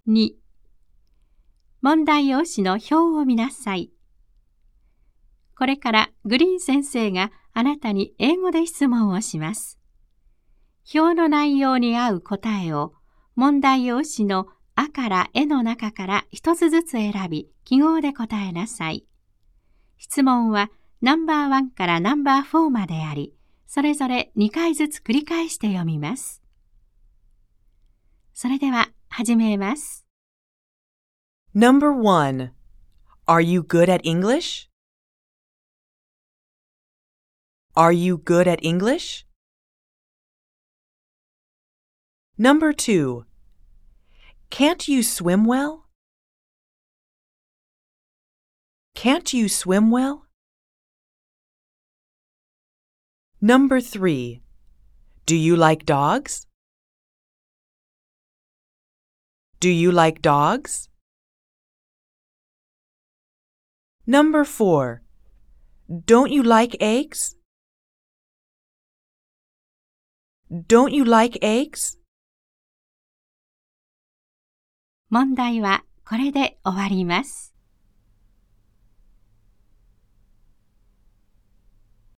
2、問題用紙の表を見なさい。これからグリーン先生があなたに英語で質問をします。表の内容に合う答えを問題用紙のあからえの中から一つずつ選び、記号で答えなさい。質問はナンバー1からナンバー4まであり、それぞれ2回ずつ繰り返して読みます。それでは始めます。 Number 1. Are you good at English? Are you good at English? Number 2. Can't you swim well? Can't you swim well? Number 3. Do you like dogs? Do you like dogs? Number 4. Don't you like eggs? Don't you like eggs? 問題はこれで終わります。